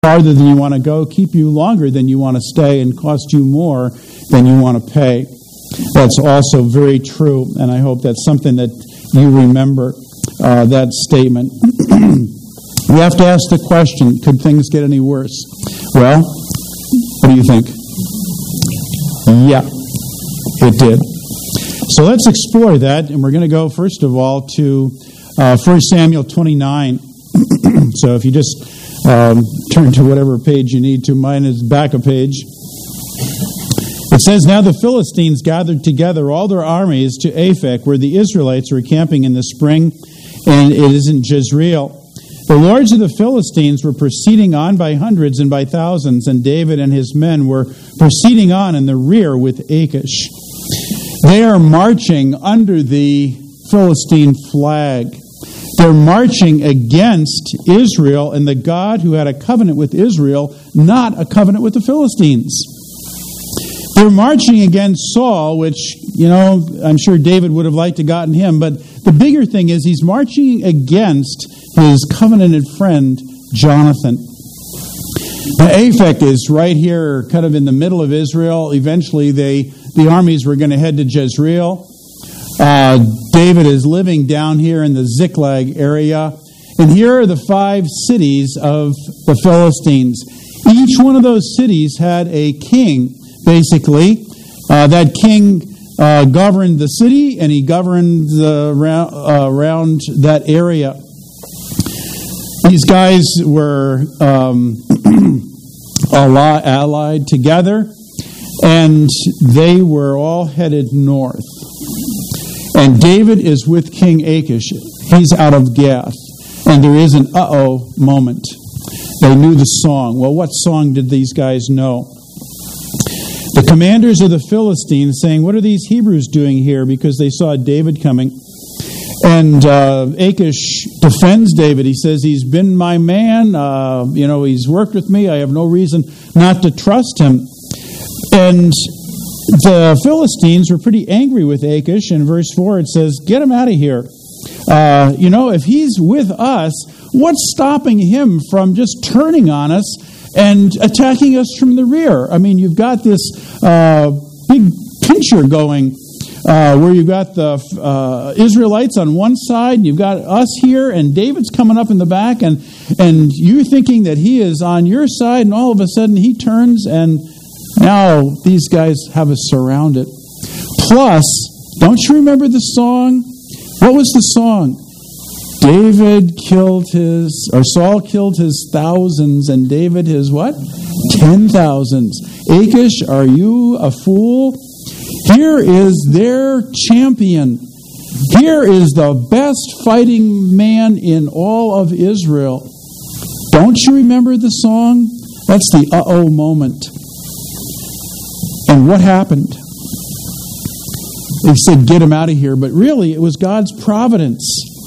farther than you want to go, keep you longer than you want to stay, and cost you more than you want to pay. That's also very true, and I hope that's something that you remember, that statement. We have to ask the question, could things get any worse? Well, what do you think? Yeah, it did. So let's explore that, and we're going to go, first of all, to 1 Samuel 29. So if you just turn to whatever page you need to. Mine is back a page. It says, "Now the Philistines gathered together all their armies to Aphek, where the Israelites were camping in the spring, and it is in Jezreel. The lords of the Philistines were proceeding on by hundreds and by thousands, and David and his men were proceeding on in the rear with Achish. They are marching under the Philistine flag. They're marching against Israel and the God who had a covenant with Israel, not a covenant with the Philistines. They're marching against Saul, which, I'm sure David would have liked to gotten him, but the bigger thing is he's marching against his covenanted friend, Jonathan. Now, Aphek is right here, kind of in the middle of Israel. Eventually, the armies were going to head to Jezreel. David is living down here in the Ziklag area. And here are the 5 cities of the Philistines. Each one of those cities had a king, basically. That king governed the city, and he governed around that area. These guys were allied together, and they were all headed north. And David is with King Achish. He's out of Gath. And there is an uh-oh moment. They knew the song. Well, what song did these guys know? The commanders of the Philistines saying, "What are these Hebrews doing here?" Because they saw David coming. And Achish defends David. He says, "He's been my man. He's worked with me. I have no reason not to trust him." And the Philistines were pretty angry with Achish. In verse 4 it says, "Get him out of here. If he's with us, what's stopping him from just turning on us and attacking us from the rear?" I mean, you've got this big picture going where you've got the Israelites on one side, and you've got us here, and David's coming up in the back, and you're thinking that he is on your side, and all of a sudden he turns, and now these guys have us surrounded. Plus, don't you remember the song? What was the song? Saul killed his thousands, and David his what? 10,000s. Achish, are you a fool? Here is their champion. Here is the best fighting man in all of Israel. Don't you remember the song? That's the uh-oh moment. And what happened? They said, "Get him out of here." But really, it was God's providence.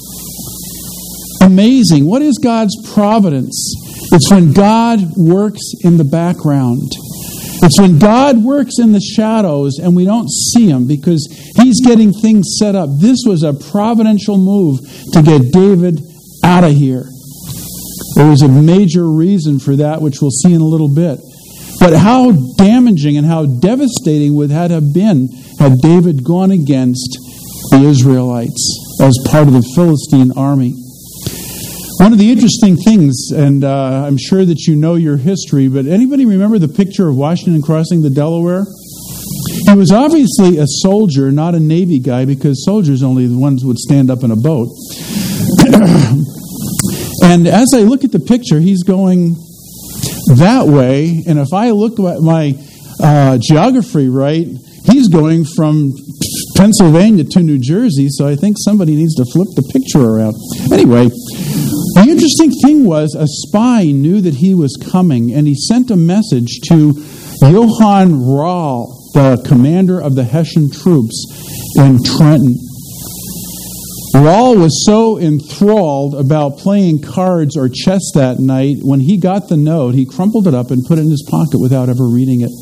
Amazing. What is God's providence? It's when God works in the background. It's when God works in the shadows and we don't see him because he's getting things set up. This was a providential move to get David out of here. There was a major reason for that, which we'll see in a little bit. But how damaging and how devastating would that have been had David gone against the Israelites as part of the Philistine army? One of the interesting things, and I'm sure that you know your history, but anybody remember the picture of Washington crossing the Delaware? He was obviously a soldier, not a Navy guy, because soldiers only the ones would stand up in a boat. And as I look at the picture, he's going that way, and if I look at my geography right, he's going from Pennsylvania to New Jersey, so I think somebody needs to flip the picture around. Anyway, the interesting thing was a spy knew that he was coming, and he sent a message to Johann Rall, the commander of the Hessian troops in Trenton. Rall was so enthralled about playing cards or chess that night, when he got the note, he crumpled it up and put it in his pocket without ever reading it.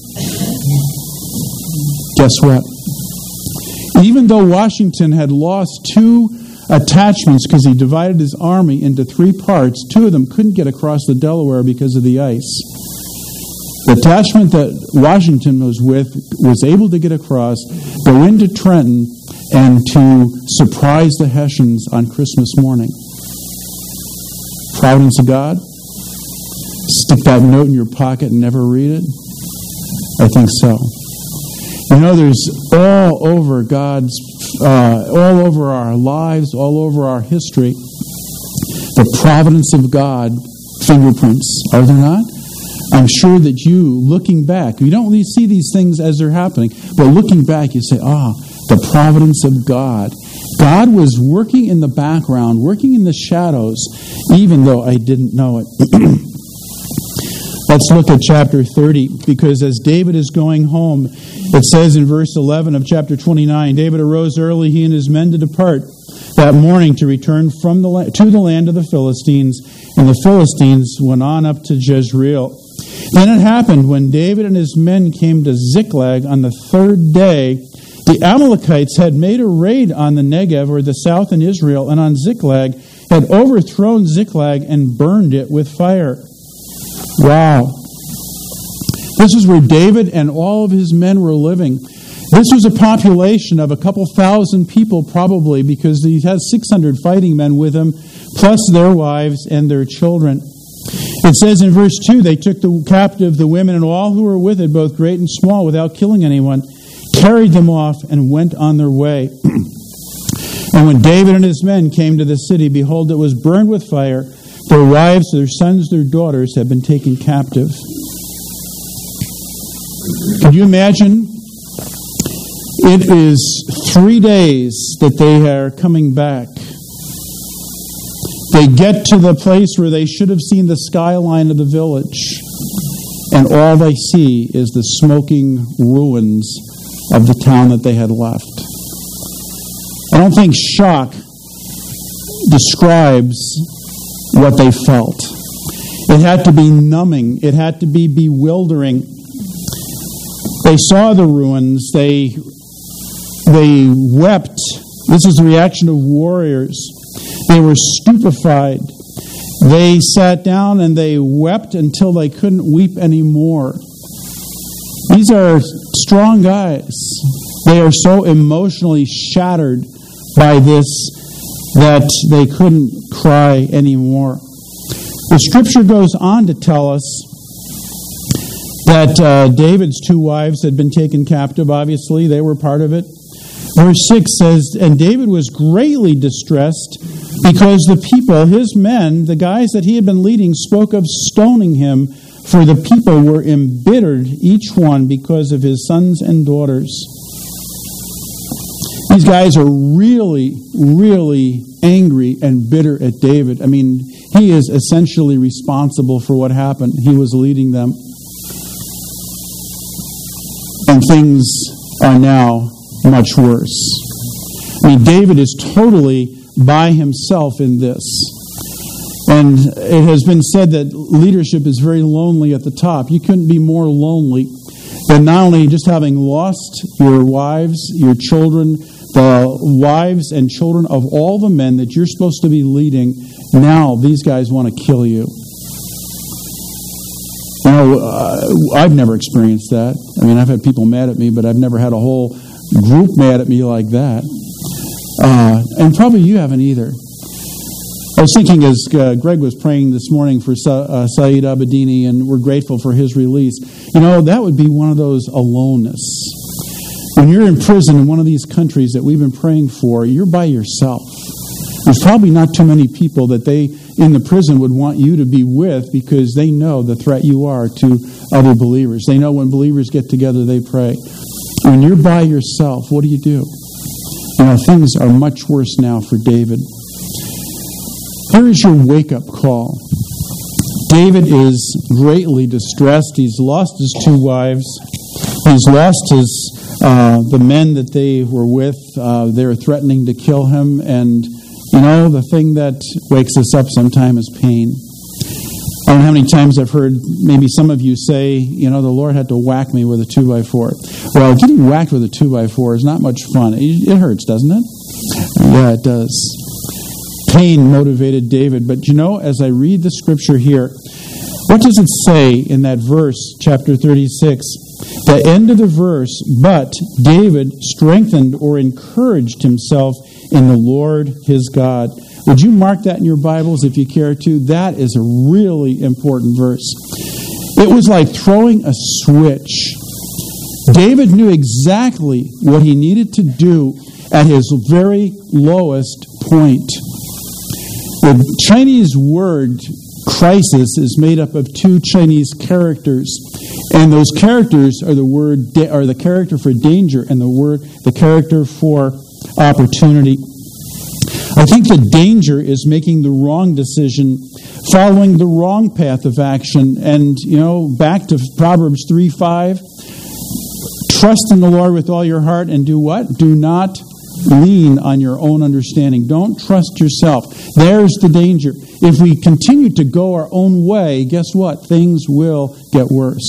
Guess what? Even though Washington had lost 2 attachments because he divided his army into 3 parts. 2 of them couldn't get across the Delaware because of the ice. The detachment that Washington was with was able to get across, go into Trenton, and to surprise the Hessians on Christmas morning. Providence of God? Stick that note in your pocket and never read it? I think so. You know, there's all over God's, all over our lives, all over our history, the providence of God fingerprints, are there not? I'm sure that you, looking back, you don't really see these things as they're happening, but looking back, you say, the providence of God. God was working in the background, working in the shadows, even though I didn't know it. Let's look at chapter 30, because as David is going home, it says in verse 11 of chapter 29, David arose early, he and his men, to depart that morning to return to the land of the Philistines, and the Philistines went on up to Jezreel. Then it happened, when David and his men came to Ziklag on the 3rd day, the Amalekites had made a raid on the Negev, or the south in Israel, and on Ziklag, had overthrown Ziklag and burned it with fire. Wow. This is where David and all of his men were living. This was a population of a couple thousand people probably, because he had 600 fighting men with him, plus their wives and their children. It says in verse 2, they took captive the women and all who were with it, both great and small, without killing anyone, carried them off, and went on their way. And when David and his men came to the city, behold, it was burned with fire. Their wives, their sons, their daughters had been taken captive. Can you imagine? It is 3 days that they are coming back. They get to the place where they should have seen the skyline of the village, and all they see is the smoking ruins of the town that they had left. I don't think shock describes what they felt. It had to be numbing. It had to be bewildering. They saw the ruins. They wept. This is the reaction of warriors. They were stupefied. They sat down and they wept until they couldn't weep anymore. These are strong guys. They are so emotionally shattered by this that they couldn't cry anymore. The scripture goes on to tell us that David's 2 wives had been taken captive. Obviously, they were part of it. Verse 6 says, and David was greatly distressed because the people, his men, the guys that he had been leading, spoke of stoning him, for the people were embittered, each one, because of his sons and daughters. These guys are really, really angry and bitter at David. I mean, he is essentially responsible for what happened. He was leading them. And things are now much worse. I mean, David is totally by himself in this. And it has been said that leadership is very lonely at the top. You couldn't be more lonely than not only just having lost your wives, your children, the wives and children of all the men that you're supposed to be leading. Now these guys want to kill you. You know, I've never experienced that. I mean, I've had people mad at me, but I've never had a whole group mad at me like that. And probably you haven't either. I was thinking as Greg was praying this morning for Saeed Abedini, and we're grateful for his release. You know, that would be one of those aloneness. When you're in prison in one of these countries that we've been praying for, you're by yourself. There's probably not too many people that they in the prison would want you to be with, because they know the threat you are to other believers. They know when believers get together, they pray. When you're by yourself, what do? You know, things are much worse now for David. Here is your wake-up call. David is greatly distressed. He's lost his 2 wives. He's lost the men that they were with. They're threatening to kill him. And, you know, the thing that wakes us up sometimes is pain. I don't know how many times I've heard maybe some of you say, you know, the Lord had to whack me with a 2x4. Well, getting whacked with a 2x4 is not much fun. It hurts, doesn't it? Yeah, it does. pain motivated David. But as I read the scripture here, what does it say in that verse, chapter 36? The end of the verse, but David strengthened or encouraged himself in the Lord his God. Would you mark that in your Bibles if you care to? That is a really important verse. It was like throwing a switch. David knew exactly what he needed to do at his very lowest point. The Chinese word crisis is made up of two Chinese characters, and those characters are the character for danger and the character for opportunity. I think the danger is making the wrong decision, following the wrong path of action, and back to Proverbs 3:5. Trust in the Lord with all your heart and do what? Do not lean on your own understanding. Don't trust yourself. There's the danger. If we continue to go our own way, guess what? Things will get worse.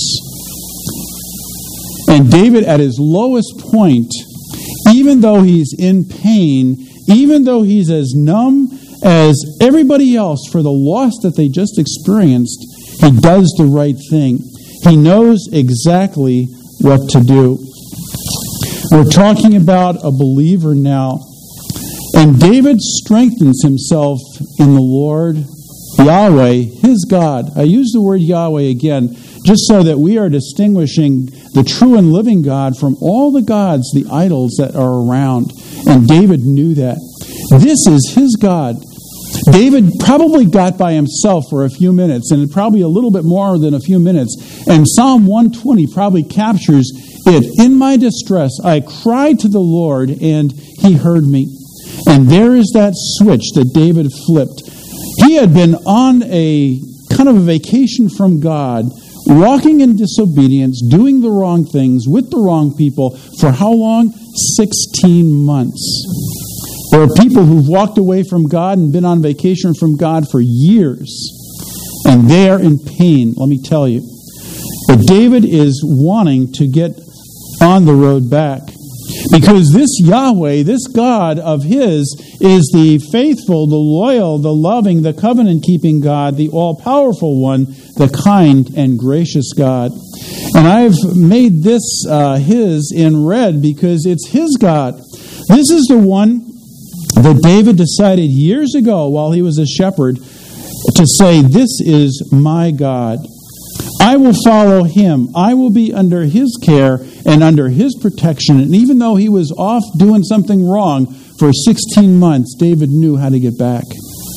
And David, at his lowest point, even though he's in pain, even though he's as numb as everybody else for the loss that they just experienced, he does the right thing. He knows exactly what to do. We're talking about a believer now. And David strengthens himself in the Lord, Yahweh, his God. I use the word Yahweh again, just so that we are distinguishing the true and living God from all the gods, the idols that are around. And David knew that. This is his God. David probably got by himself for a few minutes, and probably a little bit more than a few minutes. And Psalm 120 probably captures it. In my distress, I cried to the Lord, and he heard me. And there is that switch that David flipped. He had been on a kind of a vacation from God, walking in disobedience, doing the wrong things with the wrong people for how long? 16 months. There are people who've walked away from God and been on vacation from God for years, and they are in pain, let me tell you. But David is wanting to get on the road back, because this Yahweh, this God of his, is the faithful, the loyal, the loving, the covenant-keeping God, the all-powerful one, the kind and gracious God. And I've made this his in red because it's his God. This is the one that David decided years ago while he was a shepherd to say, this is my God. I will follow him. I will be under his care and under his protection. And even though he was off doing something wrong for 16 months, David knew how to get back.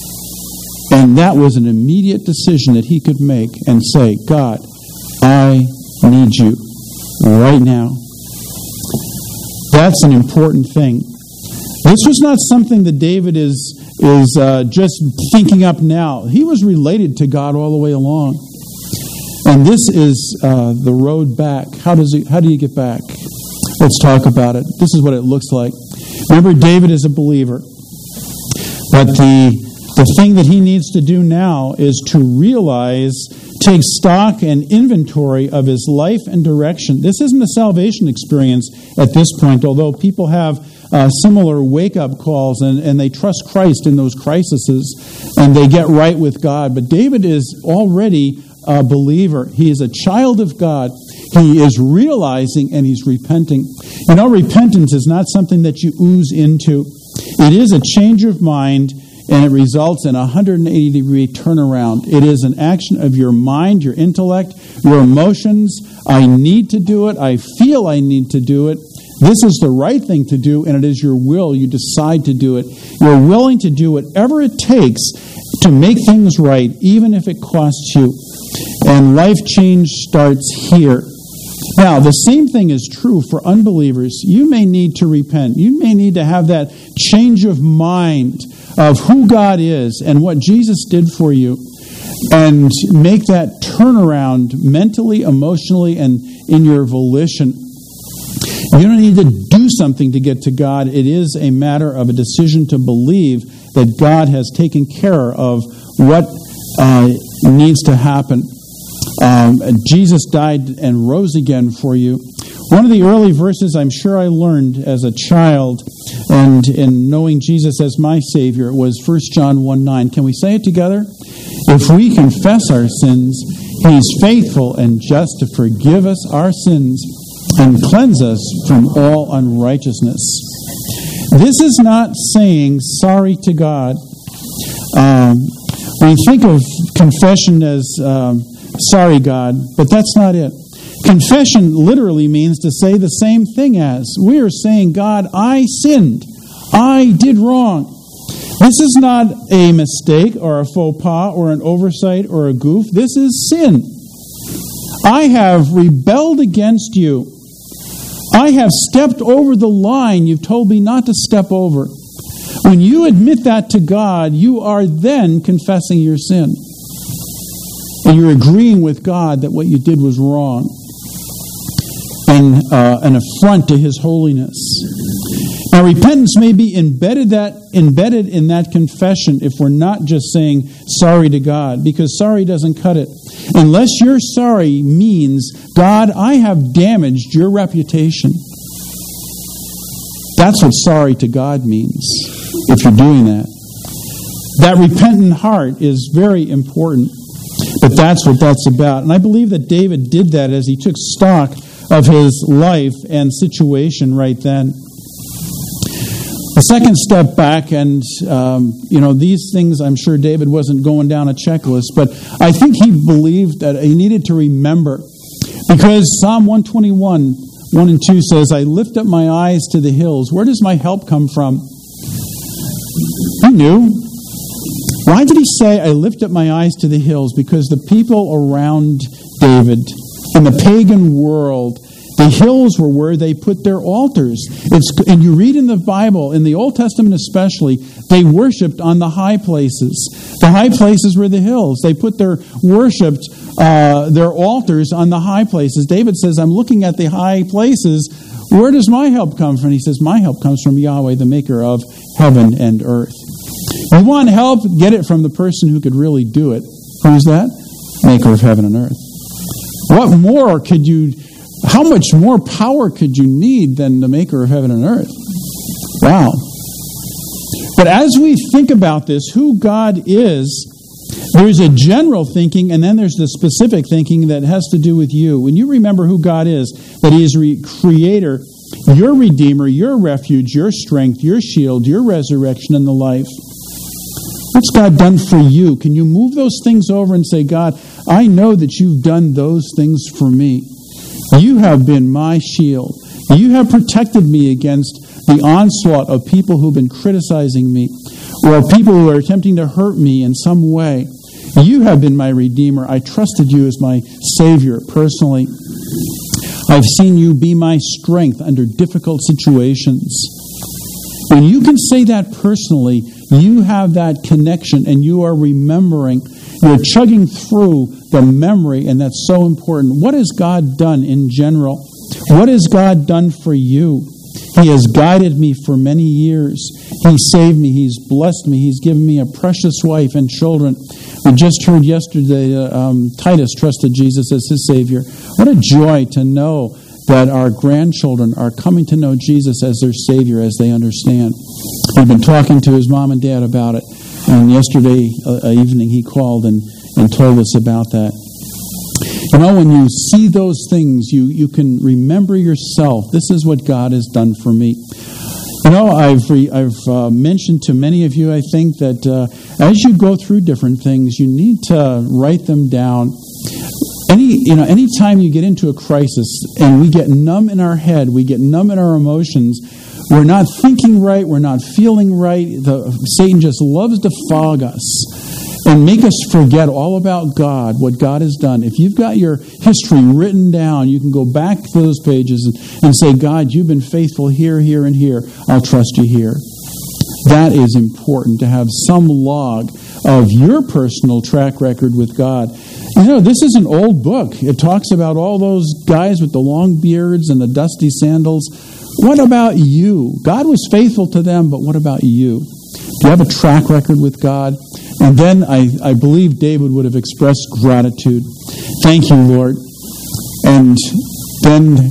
And that was an immediate decision that he could make and say, God, I need you right now. That's an important thing. This was not something that David is just thinking up now. He was related to God all the way along. And this is the road back. How do you get back? Let's talk about it. This is what it looks like. Remember, David is a believer. But the thing that he needs to do now is to realize, take stock and inventory of his life and direction. This isn't a salvation experience at this point, although people have similar wake-up calls and they trust Christ in those crises and they get right with God. But David is already a believer. He is a child of God. He is realizing and he's repenting. You know, repentance is not something that you ooze into. It is a change of mind, and it results in a 180-degree turnaround. It is an action of your mind, your intellect, your emotions. I need to do it. I feel I need to do it. This is the right thing to do, and it is your will. You decide to do it. You're willing to do whatever it takes to make things right, even if it costs you. And life change starts here. Now, the same thing is true for unbelievers. You may need to repent. You may need to have that change of mind of who God is and what Jesus did for you, and make that turnaround mentally, emotionally, and in your volition. You don't need to do something to get to God. It is a matter of a decision to believe that God has taken care of what needs to happen. Jesus died and rose again for you. One of the early verses I'm sure I learned as a child and in knowing Jesus as my Savior was 1 John 1:9. Can we say it together? If we confess our sins, He's faithful and just to forgive us our sins and cleanse us from all unrighteousness. This is not saying sorry to God. We think of confession as sorry, God, but that's not it. Confession literally means to say the same thing as. We are saying, God, I sinned. I did wrong. This is not a mistake or a faux pas or an oversight or a goof. This is sin. I have rebelled against you. I have stepped over the line you've told me not to step over. When you admit that to God, you are then confessing your sin. And you're agreeing with God that what you did was wrong. And an affront to His holiness. Now, repentance may be embedded in that confession if we're not just saying sorry to God, because sorry doesn't cut it. Unless your sorry means, God, I have damaged your reputation. That's what sorry to God means, if you're doing that. That repentant heart is very important, but that's what that's about. And I believe that David did that as he took stock of his life and situation right then. The second step back, and these things, I'm sure David wasn't going down a checklist, but I think he believed that he needed to remember, because Psalm 121, 1 and 2 says, I lift up my eyes to the hills. Where does my help come from? He knew. Why did he say, I lift up my eyes to the hills? Because the people around David in the pagan world, the hills were where they put their altars. And you read in the Bible, in the Old Testament especially, they worshipped on the high places. The high places were the hills. They put their altars on the high places. David says, I'm looking at the high places. Where does my help come from? He says, my help comes from Yahweh, the maker of heaven and earth. You want help? Get it from the person who could really do it. Who's that? Maker of heaven and earth. What more could you... How much more power could you need than the maker of heaven and earth? Wow. But as we think about this, who God is, there's a general thinking, and then there's the specific thinking that has to do with you. When you remember who God is, that He is Creator, your Redeemer, your refuge, your strength, your shield, your resurrection, and the life. What's God done for you? Can you move those things over and say, God, I know that you've done those things for me. You have been my shield. You have protected me against the onslaught of people who've been criticizing me, or people who are attempting to hurt me in some way. You have been my Redeemer. I trusted you as my Savior personally. I've seen you be my strength under difficult situations. When you can say that personally, you have that connection and you are remembering. You're chugging through the memory, and that's so important. What has God done in general? What has God done for you? He has guided me for many years. He saved me. He's blessed me. He's given me a precious wife and children. We just heard yesterday Titus trusted Jesus as his Savior. What a joy to know that our grandchildren are coming to know Jesus as their Savior as they understand. We've been talking to his mom and dad about it. And yesterday evening he called and told us about that. You know, when you see those things, you can remember yourself. This is what God has done for me. You know, I've mentioned to many of you, I think, that as you go through different things, you need to write them down. Anytime you get into a crisis and we get numb in our head, we get numb in our emotions, we're not thinking right, we're not feeling right. Satan just loves to fog us and make us forget all about God, what God has done. If you've got your history written down, you can go back to those pages and say, God, you've been faithful here, here, and here. I'll trust you here. That is important, to have some log of your personal track record with God. You know, this is an old book. It talks about all those guys with the long beards and the dusty sandals. What about you? God was faithful to them, but what about you? Do you have a track record with God? And then I believe David would have expressed gratitude. Thank you, Lord. And then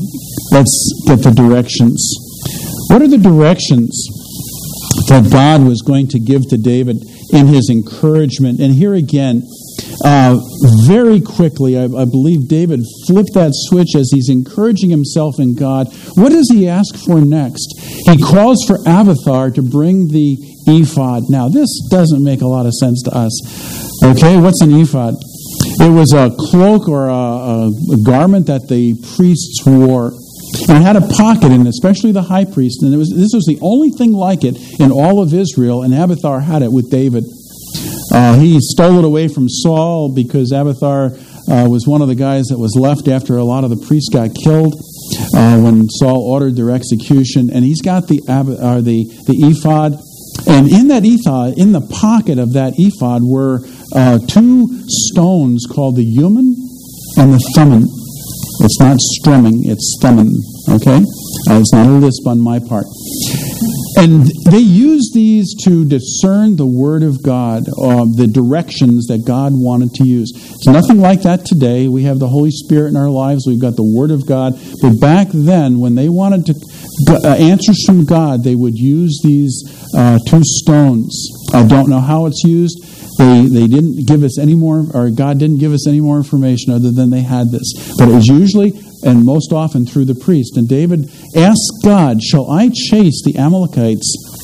let's get the directions. What are the directions that God was going to give to David in his encouragement? And here again, very quickly, I believe David flipped that switch as he's encouraging himself in God. What does he ask for next? He calls for Abiathar to bring the ephod. Now, this doesn't make a lot of sense to us. Okay, what's an ephod? It was a cloak or a garment that the priests wore. And it had a pocket in it, especially the high priest. And this was the only thing like it in all of Israel, and Abiathar had it with David. He stole it away from Saul because Abiathar was one of the guys that was left after a lot of the priests got killed when Saul ordered their execution. And he's got the ephod. And in that ephod, in the pocket of that ephod, were two stones called the Urim and the Thummim. It's not strumming, it's thumbing, okay? It's not a lisp on my part. And they used these to discern the Word of God, the directions that God wanted to use. It's nothing like that today. We have the Holy Spirit in our lives. We've got the Word of God. But back then, when they wanted to answers from God, they would use these two stones. I don't know how it's used. They didn't give us any more, or God didn't give us any more information other than they had this. But it was usually, and most often, through the priest. And David asked God, shall I chase the Amalekites,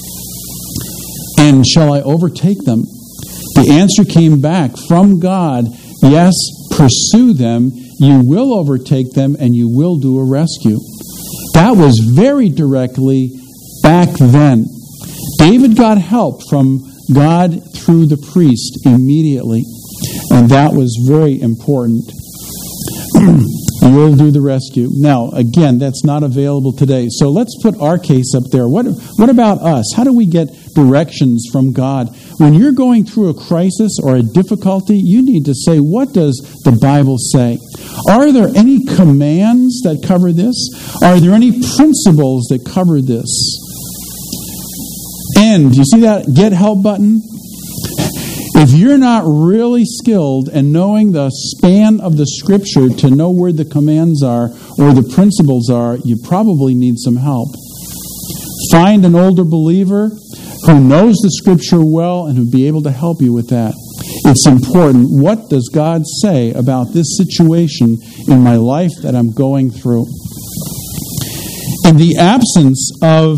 and shall I overtake them? The answer came back from God, yes, pursue them, you will overtake them, and you will do a rescue. That was very directly back then. David got help from God through the priest immediately, and that was very important. You will do the rescue. Now, again, that's not available today. So let's put our case up there. What about us? How do we get directions from God? When you're going through a crisis or a difficulty, you need to say, what does the Bible say? Are there any commands that cover this? Are there any principles that cover this? And you see that get help button? If you're not really skilled and knowing the span of the Scripture to know where the commands are or the principles are, you probably need some help. Find an older believer who knows the Scripture well and who'd be able to help you with that. It's important. What does God say about this situation in my life that I'm going through? In the absence of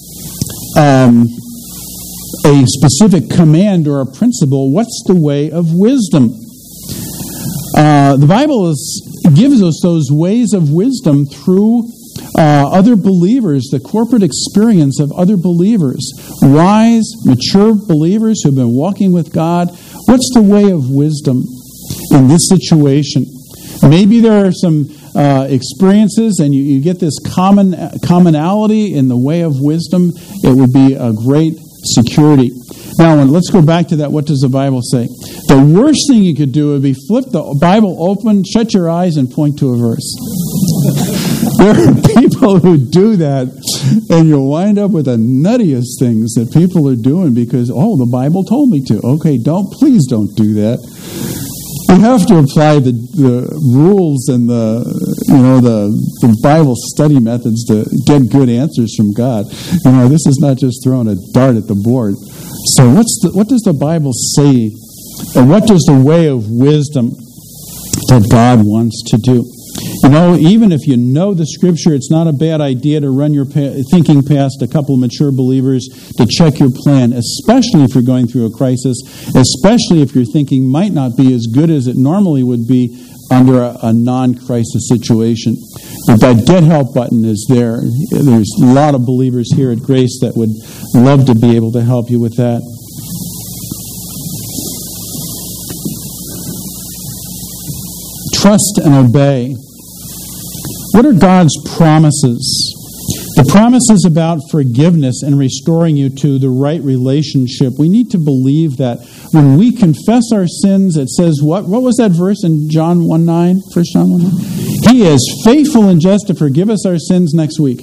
a specific command or a principle, what's the way of wisdom? The Bible gives us those ways of wisdom through other believers, the corporate experience of other believers, wise, mature believers who've been walking with God. What's the way of wisdom in this situation? Maybe there are some experiences and you get this commonality in the way of wisdom. It would be a great security. Now, let's go back to that. What does the Bible say? The worst thing you could do would be flip the Bible open, shut your eyes, and point to a verse. There are people who do that, and you'll wind up with the nuttiest things that people are doing because, the Bible told me to. Okay, please don't do that. You have to apply the rules and the Bible study methods to get good answers from God. This is not just throwing a dart at the board. So what does the Bible say? And what does the way of wisdom that God wants to do? Even if you know the Scripture, it's not a bad idea to run your thinking past a couple of mature believers to check your plan, especially if you're going through a crisis, especially if your thinking might not be as good as it normally would be under a non-crisis situation. But that Get Help button is there. There's a lot of believers here at Grace that would love to be able to help you with that. Trust and obey. What are God's promises? The promises about forgiveness and restoring you to the right relationship. We need to believe that when we confess our sins, it says, what was that verse in John 1:9? 1 John 1:9? He is faithful and just to forgive us our sins next week.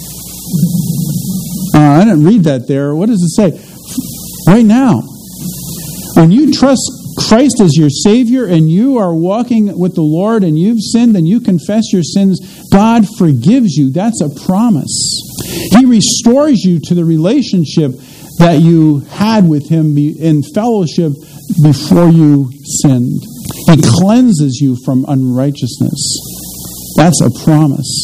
I didn't read that there. What does it say? Right now. When you trust Christ is your Savior and you are walking with the Lord and you've sinned and you confess your sins, God forgives you. That's a promise. He restores you to the relationship that you had with Him in fellowship before you sinned. He cleanses you from unrighteousness. That's a promise.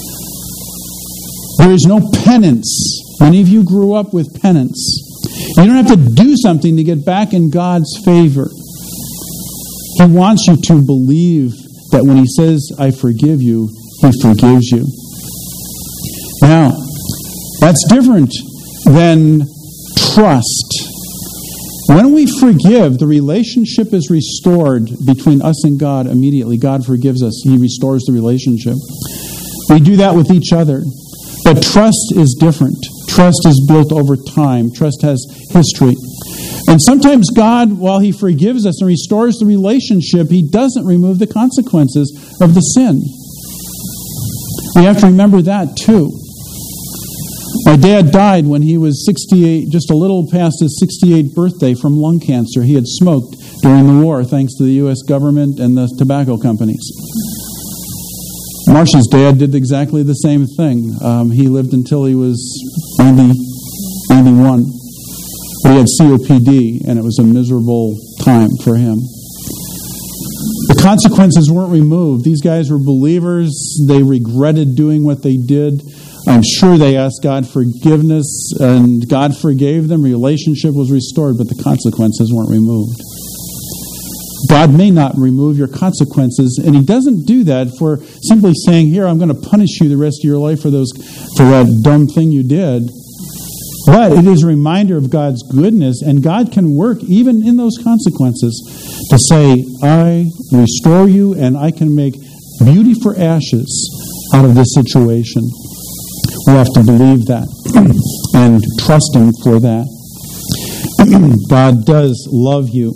There is no penance. Many of you grew up with penance. You don't have to do something to get back in God's favor. He wants you to believe that when He says, I forgive you, He forgives you. Now, that's different than trust. When we forgive, the relationship is restored between us and God immediately. God forgives us. He restores the relationship. We do that with each other. But trust is different. Trust is built over time. Trust has history. And sometimes God, while He forgives us and restores the relationship, He doesn't remove the consequences of the sin. We have to remember that too. My dad died when he was 68, just a little past his 68th birthday from lung cancer. He had smoked during the war, thanks to the U.S. government and the tobacco companies. Marcia's dad did exactly the same thing. He lived until he was 91. But he had COPD, and it was a miserable time for him. The consequences weren't removed. These guys were believers. They regretted doing what they did. I'm sure they asked God forgiveness, and God forgave them. Relationship was restored, but the consequences weren't removed. God may not remove your consequences, and He doesn't do that for simply saying, here, I'm going to punish you the rest of your life for that dumb thing you did. But it is a reminder of God's goodness, and God can work even in those consequences to say, I restore you, and I can make beauty for ashes out of this situation. We have to believe that and trust Him for that. God does love you.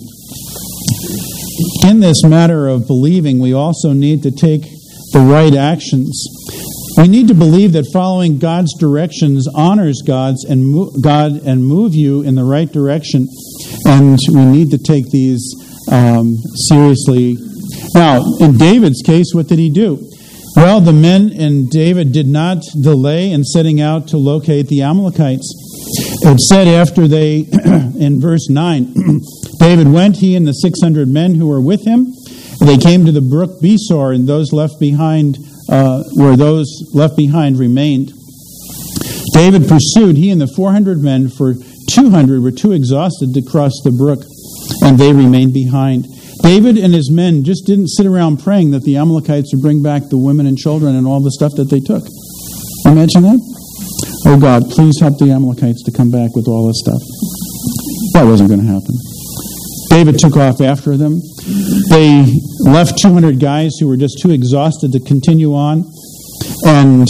In this matter of believing, we also need to take the right actions. We need to believe that following God's directions honors God and move you in the right direction. And we need to take these seriously. Now, in David's case, what did he do? Well, the men and David did not delay in setting out to locate the Amalekites. It said after they, in verse 9, David went, he and the 600 men who were with him. They came to the brook Besor, and those left behind, where those left behind remained. David pursued, he and the 400 men, for 200 were too exhausted to cross the brook, and they remained behind. David and his men just didn't sit around praying that the Amalekites would bring back the women and children and all the stuff that they took. Imagine that? Oh God, please help the Amalekites to come back with all this stuff. That wasn't going to happen. David took off after them. They left 200 guys who were just too exhausted to continue on, and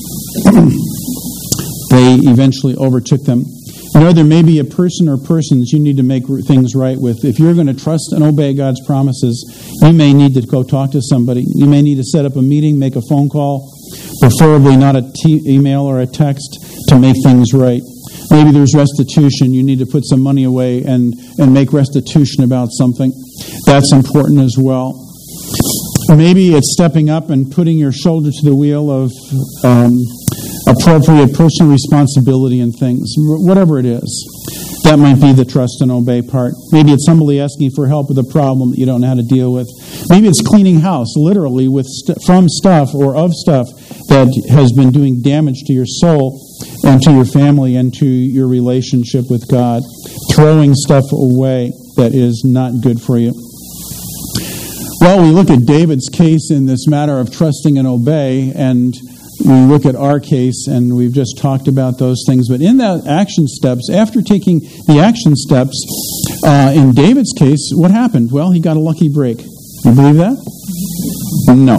they eventually overtook them. You know, there may be a person or persons you need to make things right with. If you're going to trust and obey God's promises, you may need to go talk to somebody. You may need to set up a meeting, make a phone call, preferably not an email or a text, to make things right. Maybe there's restitution. You need to put some money away and make restitution about something. That's important as well. Maybe it's stepping up and putting your shoulder to the wheel of appropriate personal responsibility in things, whatever it is. That might be the trust and obey part. Maybe it's somebody asking for help with a problem that you don't know how to deal with. Maybe it's cleaning house, literally, from stuff or of stuff that has been doing damage to your soul and to your family and to your relationship with God. Throwing stuff away that is not good for you. Well, we look at David's case in this matter of trusting and obey, and we look at our case, and we've just talked about those things. But in that action steps, after taking the action steps, in David's case, what happened? Well, he got a lucky break. You believe that? No.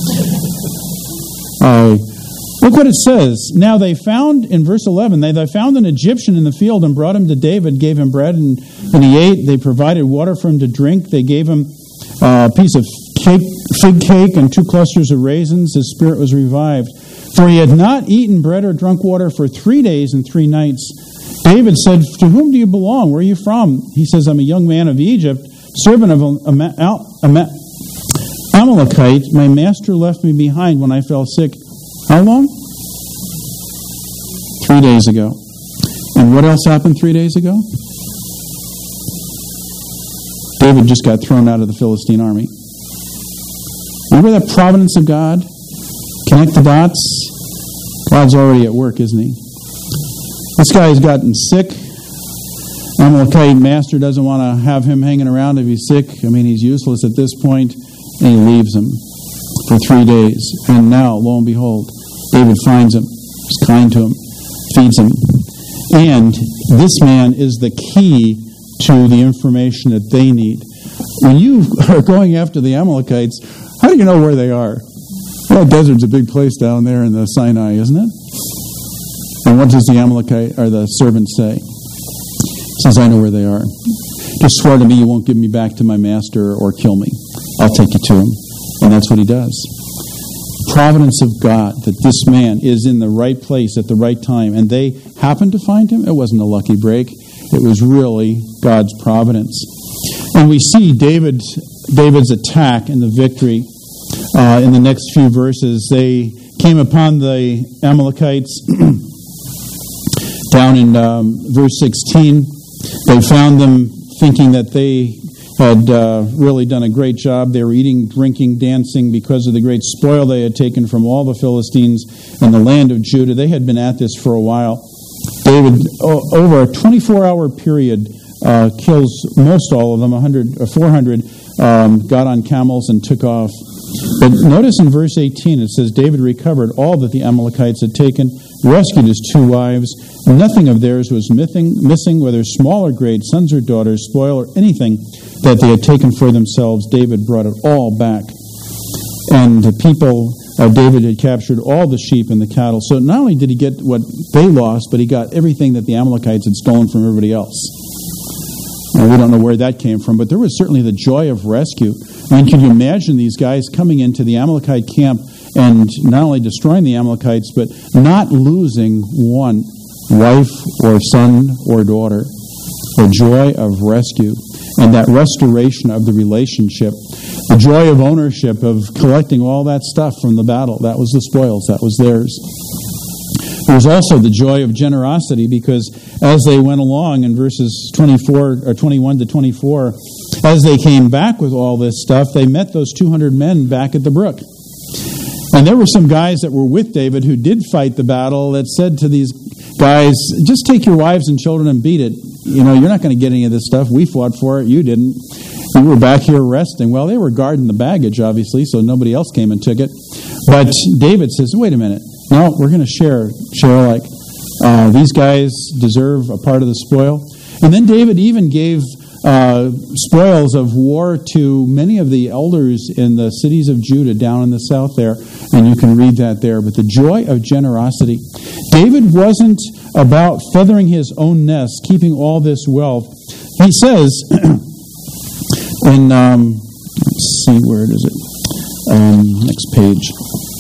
Look what it says. Now they found, in verse 11, they found an Egyptian in the field and brought him to David, gave him bread, and he ate. They provided water for him to drink. They gave him a piece of fig cake and 2 clusters of raisins. His spirit was revived. For he had not eaten bread or drunk water for 3 days and 3 nights. David said, "To whom do you belong? Where are you from?" He says, "I'm a young man of Egypt." servant of Amalekite, my master left me behind when I fell sick. How long? 3 days ago. And what else happened 3 days ago? David just got thrown out of the Philistine army. Remember that providence of God? Connect the dots. God's already at work, isn't he? This guy has gotten sick. Amalekite master doesn't want to have him hanging around if he's sick. I mean, he's useless at this point, and he leaves him for 3 days. And now, lo and behold, David finds him, is kind to him, feeds him. And this man is the key to the information that they need. When you are going after the Amalekites, how do you know where they are? Well, the desert's a big place down there in the Sinai, isn't it? And what does the Amalekite or the servant say? He says, I know where they are. Just swear to me you won't give me back to my master or kill me. I'll take you to him. And that's what he does. Providence of God, that this man is in the right place at the right time. And they happened to find him. It wasn't a lucky break. It was really God's providence. And we see David's attack and the victory in the next few verses. They came upon the Amalekites down in verse 16. They found them thinking that they had really done a great job. They were eating, drinking, dancing because of the great spoil they had taken from all the Philistines and the land of Judah. They had been at this for a while. David, over a 24-hour period, kills most all of them, 400, got on camels and took off. But notice in verse 18, it says, David recovered all that the Amalekites had taken, rescued his 2 wives. Nothing of theirs was missing, whether small or great, sons or daughters, spoil or anything that they had taken for themselves. David brought it all back. And the people of David had captured all the sheep and the cattle. So not only did he get what they lost, but he got everything that the Amalekites had stolen from everybody else. Now, we don't know where that came from, but there was certainly the joy of rescue. I mean, can you imagine these guys coming into the Amalekite camp and not only destroying the Amalekites, but not losing one wife or son or daughter? The joy of rescue and that restoration of the relationship. The joy of ownership, of collecting all that stuff from the battle. That was the spoils. That was theirs. There was also the joy of generosity, because as they went along in verses 21 to 24, as they came back with all this stuff, they met those 200 men back at the brook. And there were some guys that were with David who did fight the battle that said to these guys, just take your wives and children and beat it. You know, you're not going to get any of this stuff. We fought for it. You didn't. We were back here resting. Well, they were guarding the baggage, obviously, so nobody else came and took it. But David says, wait a minute. No, we're going to share like these guys deserve a part of the spoil. And then David even gave spoils of war to many of the elders in the cities of Judah down in the south there, and you can read that there. But the joy of generosity. David wasn't about feathering his own nest, keeping all this wealth. He says in, let's see, where is it? Next page.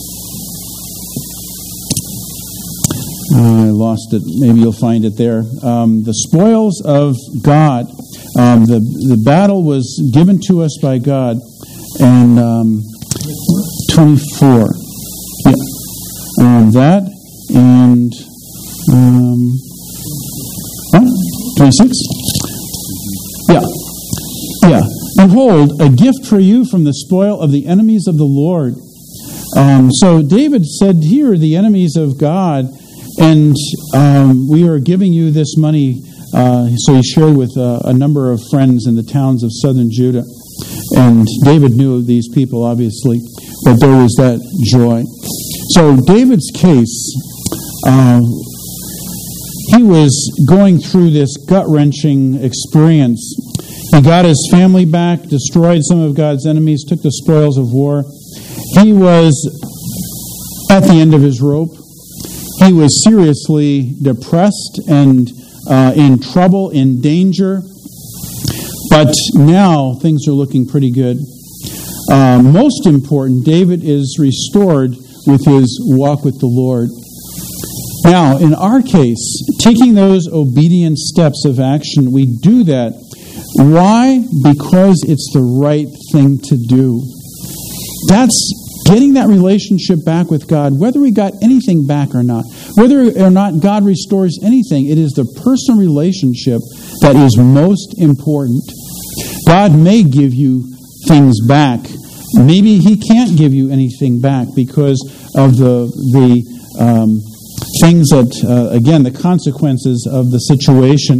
I lost it. Maybe you'll find it there. The spoils of God. The battle was given to us by God. And 24. Yeah. That and 26? Yeah. Yeah. Behold, a gift for you from the spoil of the enemies of the Lord. So David said, here are the enemies of God, and we are giving you this money. So he shared with a number of friends in the towns of southern Judah. And David knew these people, obviously, but there was that joy. So David's case, he was going through this gut-wrenching experience. He got his family back, destroyed some of God's enemies, took the spoils of war. He was at the end of his rope. He was seriously depressed and in trouble, in danger. But now things are looking pretty good. Most important, David is restored with his walk with the Lord. Now, in our case, taking those obedient steps of action, we do that Why? Because it's the right thing to do. That's getting that relationship back with God, whether we got anything back or not. Whether or not God restores anything, it is the personal relationship that is most important. God may give you things back. Maybe He can't give you anything back because of the things that, again, the consequences of the situation.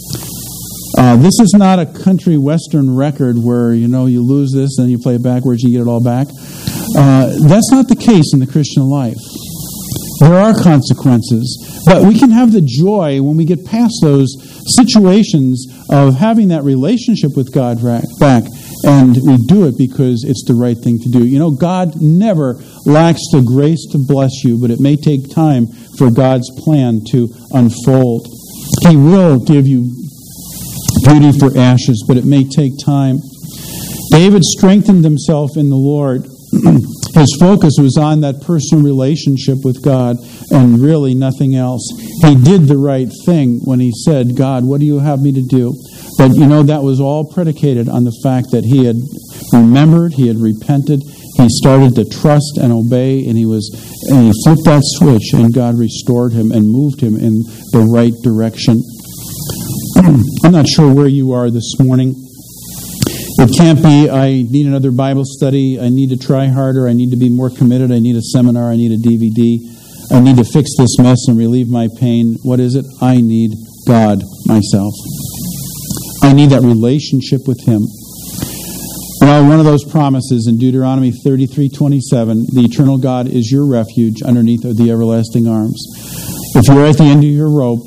This is not a country western record where, you lose this and you play it backwards and you get it all back. That's not the case in the Christian life. There are consequences, but we can have the joy when we get past those situations of having that relationship with God back, and we do it because it's the right thing to do. God never lacks the grace to bless you, but it may take time for God's plan to unfold. He will give you beauty for ashes, but it may take time. David strengthened himself in the Lord. His focus was on that personal relationship with God and really nothing else. He did the right thing when he said, God, what do you have me to do? But that was all predicated on the fact that he had remembered, he had repented, he started to trust and obey, and he flipped that switch, and God restored him and moved him in the right direction. I'm not sure where you are this morning. It can't be, I need another Bible study, I need to try harder, I need to be more committed, I need a seminar, I need a DVD, I need to fix this mess and relieve my pain. What is it? I need God myself. I need that relationship with Him. One of those promises in Deuteronomy 33:27, the eternal God is your refuge underneath of the everlasting arms. If you're at the end of your rope,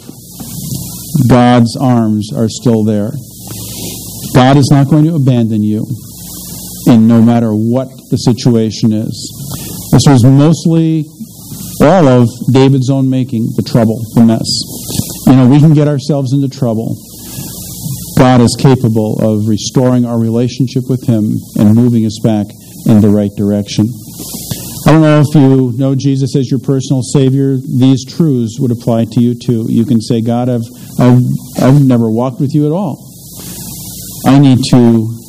God's arms are still there. God is not going to abandon you, and no matter what the situation is. This was mostly all of David's own making, the trouble, the mess. We can get ourselves into trouble. God is capable of restoring our relationship with Him and moving us back in the right direction. I don't know if you know Jesus as your personal Savior. These truths would apply to you too. You can say, God, I've never walked with you at all. I need to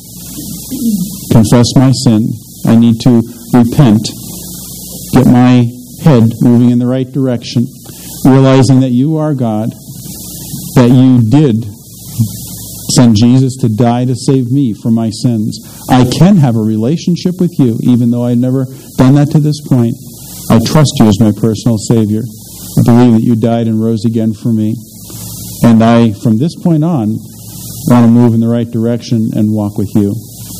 confess my sin. I need to repent, get my head moving in the right direction, realizing that you are God, that you did send Jesus to die to save me for my sins. I can have a relationship with you, even though I've never done that to this point. I trust you as my personal Savior. I believe that you died and rose again for me. And I, from this point on, want to move in the right direction and walk with you.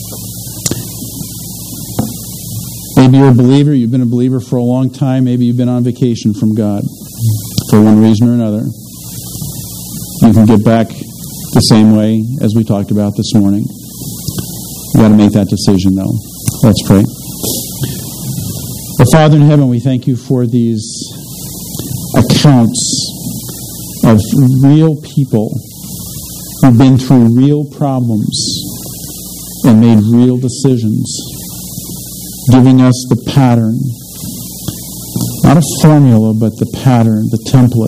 Maybe you're a believer, you've been a believer for a long time, maybe you've been on vacation from God for one reason or another. You can get back the same way as we talked about this morning. You've got to make that decision, though. Let's pray. Our Father in heaven, we thank you for these accounts of real people who've been through real problems and made real decisions, giving us the pattern, not a formula, but the pattern, the template.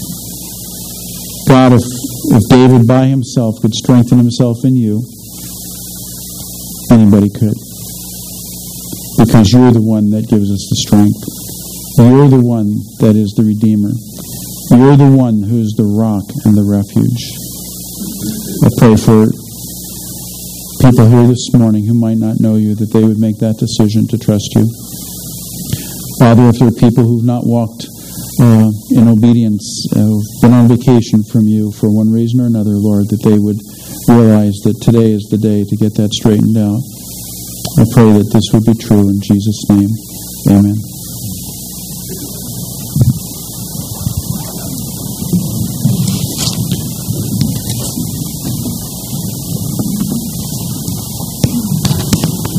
God, if David by himself could strengthen himself in you, anybody could. Because you're the one that gives us the strength. You're the one that is the Redeemer. You're the one who's the rock and the refuge. I pray for people here this morning who might not know you, that they would make that decision to trust you. Father, if there are people who've not walked in obedience, been on vacation from you for one reason or another, Lord, that they would realize that today is the day to get that straightened out. I pray that this would be true in Jesus' name. Amen.